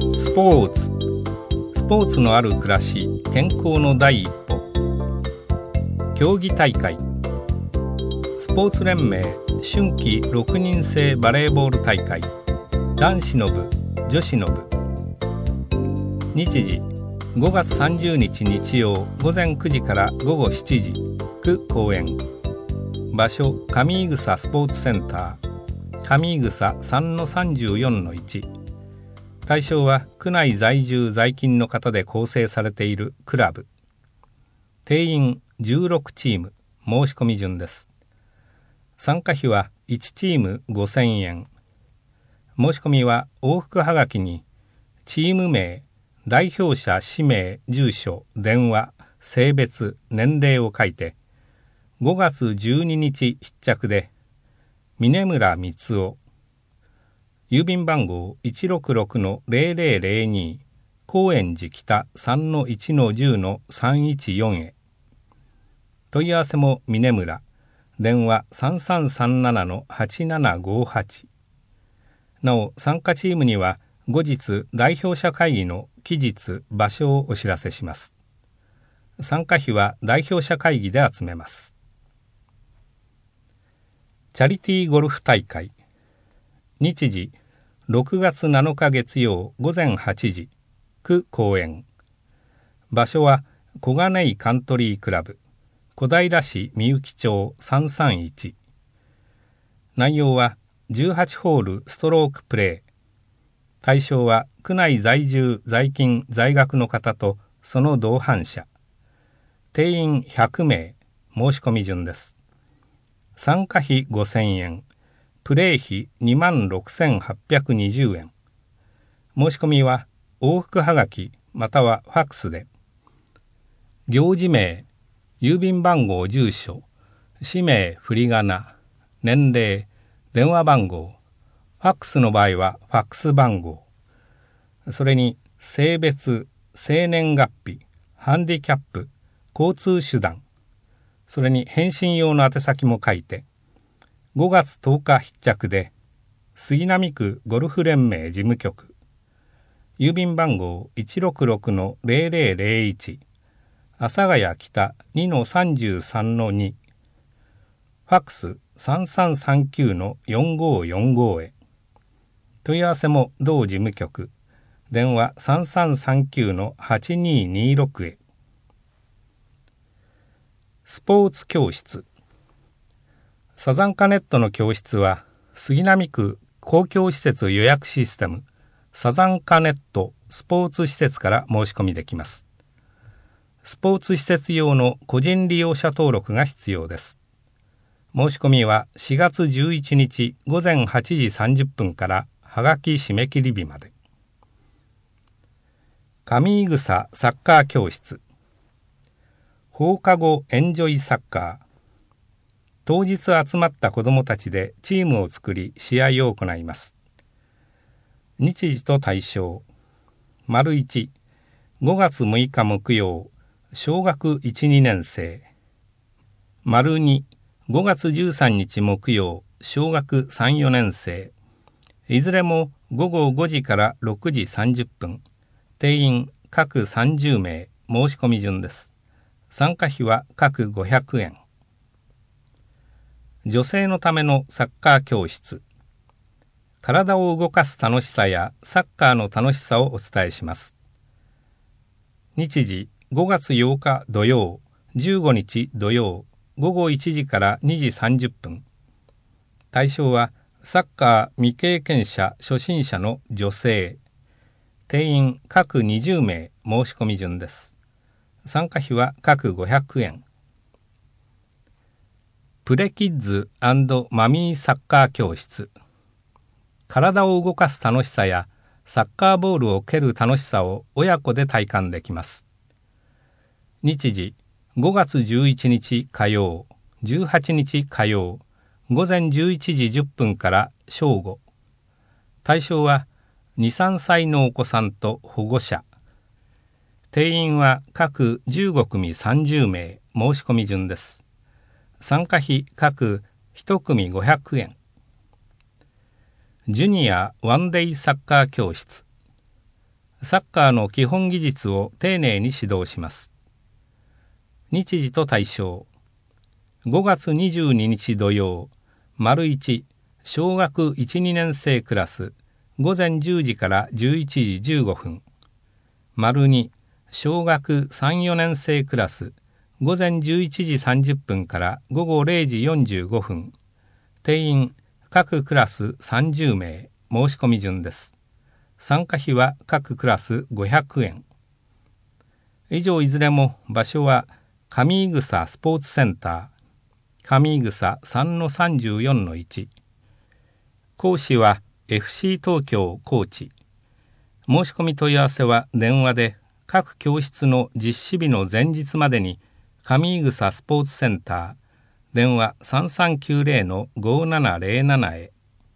スポーツのある暮らし、健康の第一歩。競技大会。スポーツ連盟春季6人制バレーボール大会、男子の部、女子の部。日時5月30日日曜午前9時から午後7時、区公園。場所上井草スポーツセンター、上井草 3-34-1。対象は区内在住在勤の方で構成されているクラブ。定員16チーム、申し込み順です。参加費は1チーム5000円。申し込みは往復はがきにチーム名、代表者氏名、住所、電話、性別、年齢を書いて、5月12日必着で、峰村光夫、郵便番号 166-0002、高円寺北 3-1-10-314 へ。問い合わせも峰村、電話 3337-8758。なお、参加チームには後日代表者会議の期日、場所をお知らせします。参加費は代表者会議で集めます。チャリティーゴルフ大会。日時6月7日月曜午前8時、区公園。場所は小金井カントリークラブ、小平市みゆき町331。内容は18ホールストロークプレー。対象は区内在住在勤在学の方とその同伴者。定員100名、申し込み順です。参加費5000円、プレー費26,820円。申し込みは往復はがきまたはファックスで。行事名、郵便番号、住所、氏名、振り仮名、年齢、電話番号、ファックスの場合はファックス番号、それに性別、生年月日、ハンディキャップ、交通手段、それに返信用の宛先も書いて、5月10日必着で、杉並区ゴルフ連盟事務局、郵便番号 166-0001、阿佐ヶ谷北 2-33-2、ファックス 3339-4545 へ。問い合わせも同事務局、電話 3339-8226 へ。スポーツ教室。サザンカネットの教室は杉並区公共施設予約システムサザンカネットスポーツ施設から申し込みできます。スポーツ施設用の個人利用者登録が必要です。申し込みは4月11日午前8時30分からはがき締め切り日まで。上井草サッカー教室。放課後エンジョイサッカー。当日集まった子どもたちでチームを作り試合を行います。日時と対象。丸1、5月6日木曜、小学1、2年生。丸2、5月13日木曜、小学3、4年生。いずれも午後5時から6時30分。定員各30名、申し込み順です。参加費は各500円。女性のためのサッカー教室。体を動かす楽しさやサッカーの楽しさをお伝えします。日時5月8日土曜、15日土曜、午後1時から2時30分。対象はサッカー未経験者初心者の女性。定員各20名、申し込み順です。参加費は各500円。プレキッズ&マミーサッカー教室。体を動かす楽しさやサッカーボールを蹴る楽しさを親子で体感できます。日時5月11日火曜、18日火曜、午前11時10分から正午。対象は2、3歳のお子さんと保護者。定員は各15組30名、申し込み順です。参加費各1組500円。ジュニアワンデイサッカー教室。 サッカーの基本技術を丁寧に指導します。日時と対象。5月22日土曜、丸1、小学1、2年生クラス、午前10時から11時15分。丸2、小学3、4年生クラス、午前11時30分から午後0時45分。定員、各クラス30名、申し込み順です。参加費は各クラス500円。以上いずれも場所は上井草スポーツセンター、上井草 3-34-1。講師は FC 東京コーチ。申し込み問い合わせは電話で各教室の実施日の前日までに上井草スポーツセンター、電話 3390-5707 へ。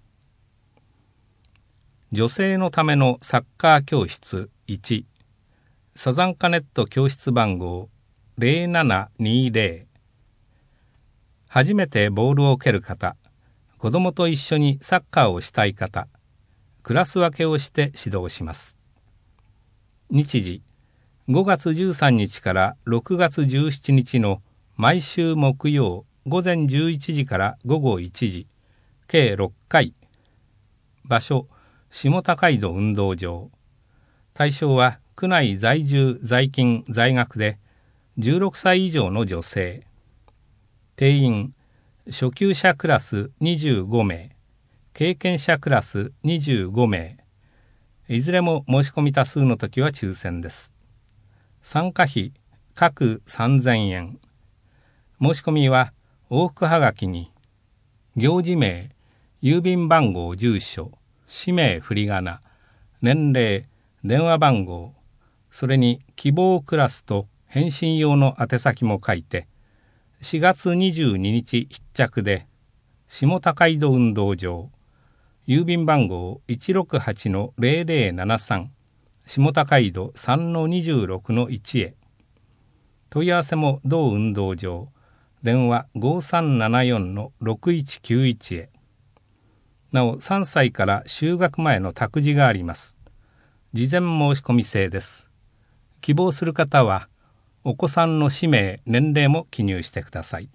女性のためのサッカー教室1、サザンカネット教室番号0720。初めてボールを蹴る方、子供と一緒にサッカーをしたい方、クラス分けをして指導します。日時、5月13日から6月17日の毎週木曜午前11時から午後1時、計6回。場所、下高井戸運動場。対象は区内在住在勤在学で16歳以上の女性。定員、初級者クラス25名、経験者クラス25名。いずれも申し込み多数の時は抽選です。参加費、各3000円。申し込みは往復はがきに、行事名、郵便番号住所、氏名振り仮名、年齢、電話番号、それに希望クラスと返信用の宛先も書いて、4月22日必着で、下高井戸運動場、郵便番号 168-0073、下高井戸 3-26-1 へ。問い合わせも同運動場、電話 5374-6191 へ。なお3歳から就学前の託児があります。事前申し込み制です。希望する方はお子さんの氏名、年齢も記入してください。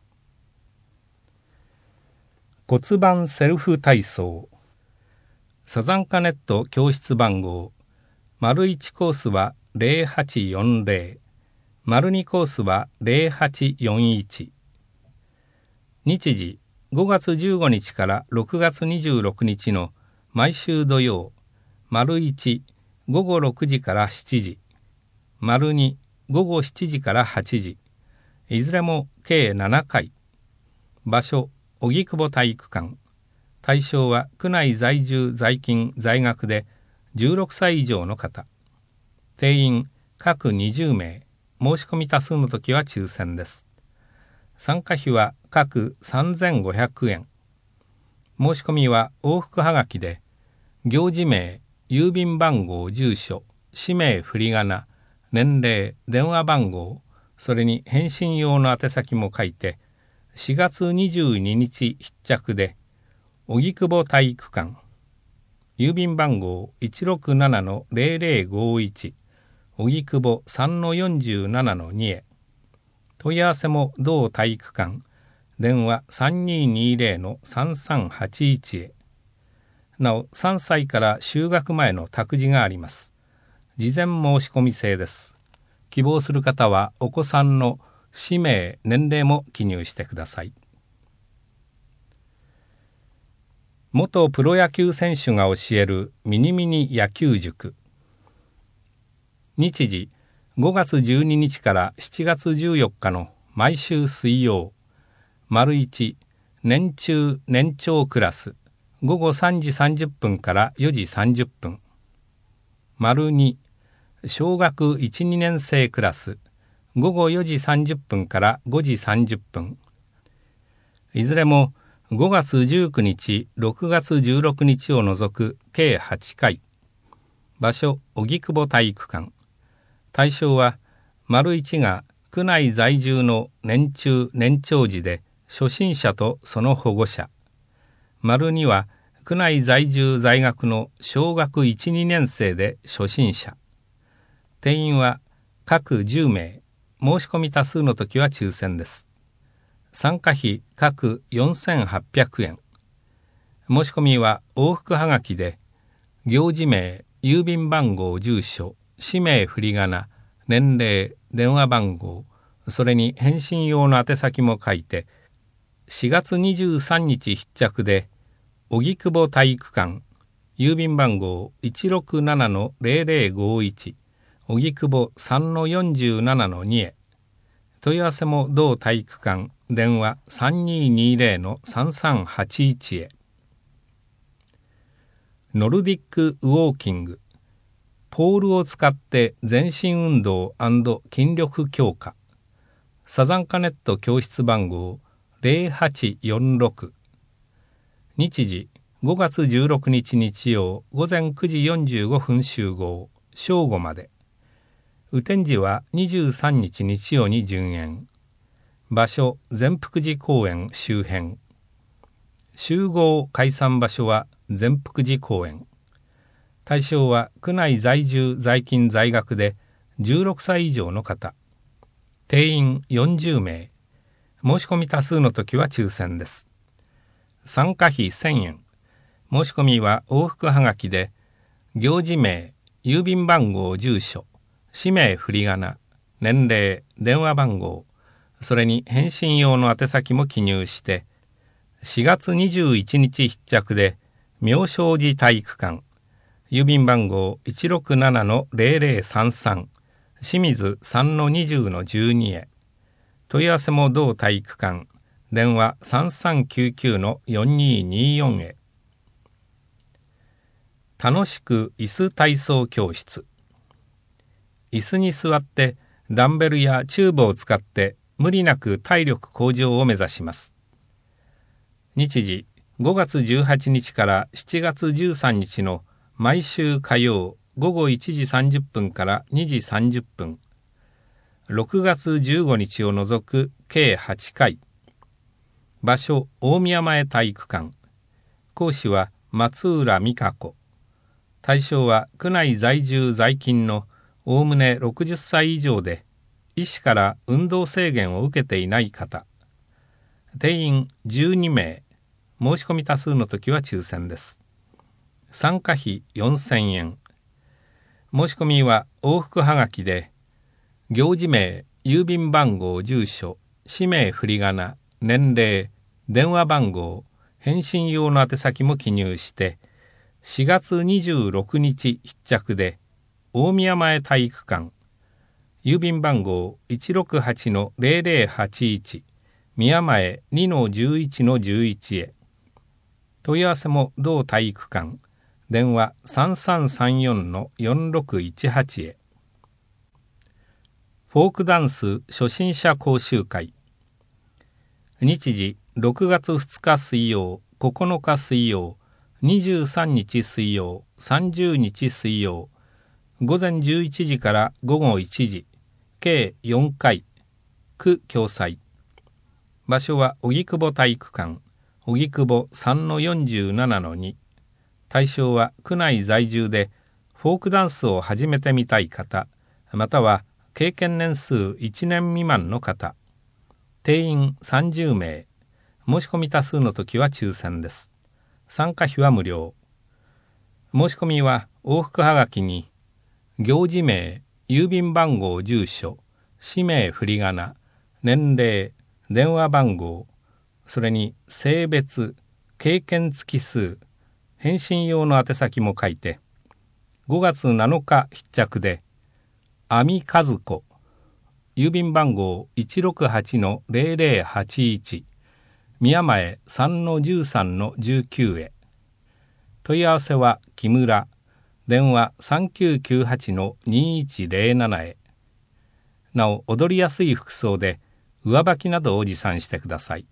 骨盤セルフ体操。サザンカネット教室番号、丸1コースは0840、丸2コースは0841。日時、5月15日から6月26日の毎週土曜、丸1、午後6時から7時、丸2、午後7時から8時、いずれも計7回。場所、荻窪体育館。対象は区内在住在勤在学で16歳以上の方。定員、各20名。申し込み多数の時は抽選です。参加費は各3500円。申し込みは往復はがきで、行事名、郵便番号住所、氏名振り仮名、年齢、電話番号、それに返信用の宛先も書いて、4月22日必着で、荻窪体育館、郵便番号 167-0051、荻窪 3-47-2 へ。問い合わせも同体育館、電話 3220-3381 へ。なお、3歳から就学前の託児があります。事前申し込み制です。希望する方はお子さんの氏名、年齢も記入してください。元プロ野球選手が教えるミニミニ野球塾。日時、5月12日から7月14日の毎週水曜、丸1、年中年長クラス、午後3時30分から4時30分。丸2、小学1、2年生クラス、午後4時30分から5時30分。いずれも5月19日、6月16日を除く計8回。場所、荻窪体育館。対象は、丸1が区内在住の年中年長児で初心者とその保護者。丸2は区内在住在学の小学1、2年生で初心者。定員は各10名。申し込み多数の時は抽選です。参加費各4800円。申し込みは往復はがきで、行事名、郵便番号、住所、氏名、振り仮名、年齢、電話番号、それに返信用の宛先も書いて、4月23日必着で、荻窪体育館、郵便番号 167-0051、荻窪 3-47-2 へ。問い合わせも同体育館、電話 3220-3381 へ。ノルディックウォーキング。ポールを使って全身運動&筋力強化。サザンカネット教室番号 0846。日時5月16日日曜午前9時45分集合、正午まで。雨天時は23日日曜に順延。場所、善福寺公園周辺。集合解散場所は善福寺公園。対象は区内在住在勤在学で16歳以上の方。定員40名。申し込み多数の時は抽選です。参加費1000円。申し込みは往復はがきで、行事名、郵便番号、住所、氏名、振り仮名、年齢、電話番号、それに返信用の宛先も記入して、4月21日必着で、妙正寺体育館、郵便番号 167-0033、清水 3-20-12 へ。問い合わせも同体育館、電話 3399-4224 へ。楽しく椅子体操教室。椅子に座ってダンベルやチューブを使って無理なく体力向上を目指します。日時5月18日から7月13日の毎週火曜午後1時30分から2時30分。6月15日を除く計8回。場所、大宮前体育館。講師は松浦美香子。対象は区内在住在勤のおおむね60歳以上で、医師から運動制限を受けていない方。定員12名。申し込み多数の時は抽選です。参加費4000円。申し込みは往復はがきで、行事名、郵便番号、住所、氏名、振り仮名、年齢、電話番号、返信用の宛先も記入して、4月26日必着で、大宮前体育館、郵便番号 168-0081、宮前 2-11-11 へ。問い合わせも同体育館、電話 3334-4618 へ。フォークダンス初心者講習会。日時6月2日水曜、9日水曜、23日水曜、30日水曜、午前11時から午後1時、計4回、区共催。場所は荻窪体育館、荻窪 3-47-2。対象は区内在住でフォークダンスを始めてみたい方、または経験年数1年未満の方。定員30名。申し込み多数の時は抽選です。参加費は無料。申し込みは往復はがきに、行事名、郵便番号、住所、氏名、振り仮名、年齢、電話番号、それに性別、経験月数、返信用の宛先も書いて、5月7日必着で、阿見和子、郵便番号 168-0081、宮前 3-13-19 へ。問い合わせは木村、電話 3998-2107 へ。なお、踊りやすい服装で上履きなどを持参してください。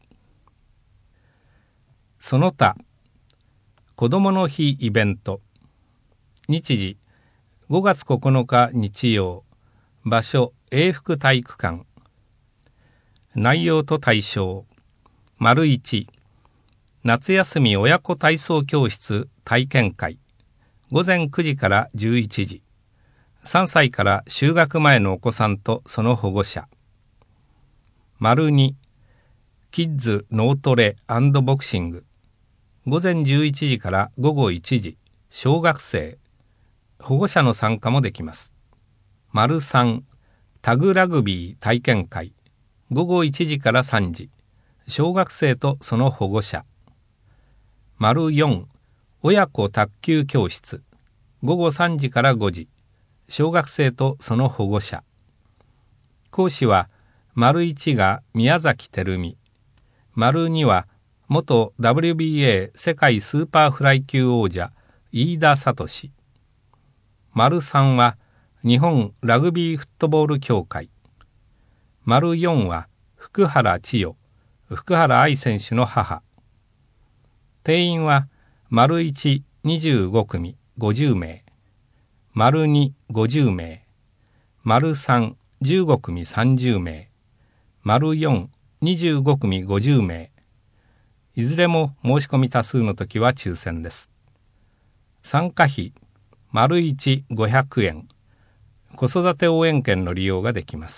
その他、子どもの日イベント。日時5月9日日曜。場所、永福体育館。内容と対象。1、 夏休み親子体操教室体験会、午前9時から11時。3歳から就学前のお子さんとその保護者。2、キッズ脳トレ&ボクシング。午前11時から午後1時。小学生。保護者の参加もできます。3、タグラグビー体験会。午後1時から3時。小学生とその保護者。4、親子卓球教室。午後3時から5時。小学生とその保護者。講師は、1が宮崎照美。2は、元 WBA 世界スーパーフライ級王者、飯田聡。3は、日本ラグビーフットボール協会。4は、福原千代、福原愛選手の母。定員は、1、25組、50名。2、50名。3、15組30名。4、25組50名。いずれも申し込み多数の時は抽選です。参加費、1、500円。子育て応援券の利用ができます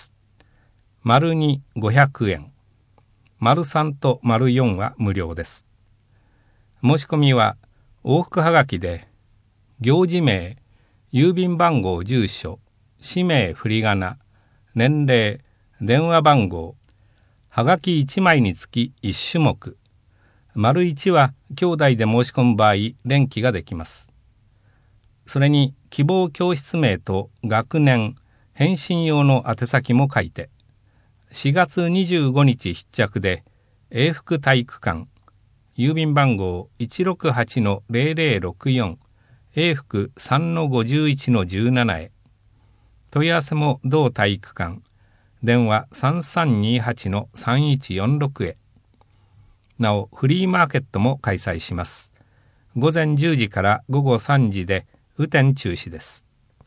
。2、500円。3と4は無料です。申し込みは往復はがきで、行事名、郵便番号住所、氏名振り仮名、年齢、電話番号、はがき1枚につき1種目。1は兄弟で申し込む場合、連記ができます。それに希望教室名と学年、返信用の宛先も書いて、4月25日必着で、永福体育館、郵便番号 168-0064 永福 3-51-17 へ。問い合わせも同体育館、電話 3328-3146 へ。なお、フリーマーケットも開催します。午前10時から午後3時で雨天中止です。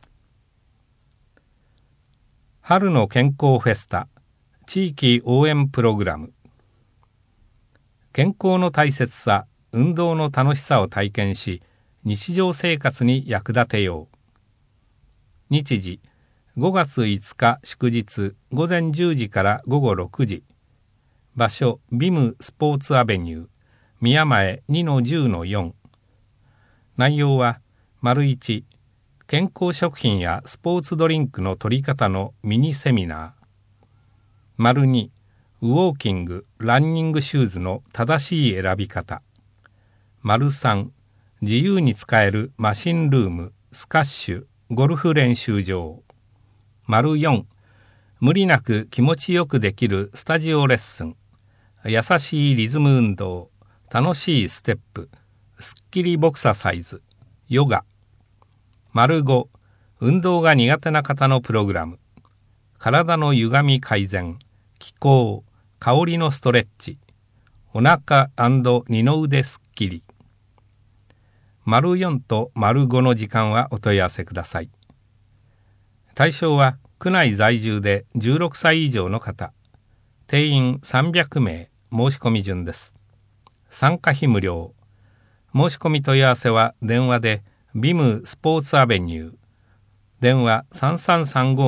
春の健康フェスタ、地域応援プログラム。健康の大切さ、運動の楽しさを体験し、日常生活に役立てよう。日時、5月5日祝日、午前10時から午後6時。場所、ビムスポーツアベニュー、宮前 2-10-4。内容は、1、健康食品やスポーツドリンクの取り方のミニセミナー。2、ウォーキング・ランニングシューズの正しい選び方。3、自由に使えるマシンルーム、スカッシュ、ゴルフ練習場。4、無理なく気持ちよくできるスタジオレッスン。優しいリズム運動、楽しいステップ、スッキリボクササイズ、ヨガ。5、運動が苦手な方のプログラム。体の歪み改善、気候、香りのストレッチ、お腹&二の腕すっきり。4と5の時間はお問い合わせください。対象は区内在住で16歳以上の方。定員300名、申し込み順です。参加費無料。申し込み問い合わせは電話でビムスポーツアベニュー。電話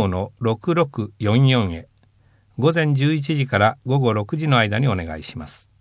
3335-6644 へ。午前11時から午後6時の間にお願いします。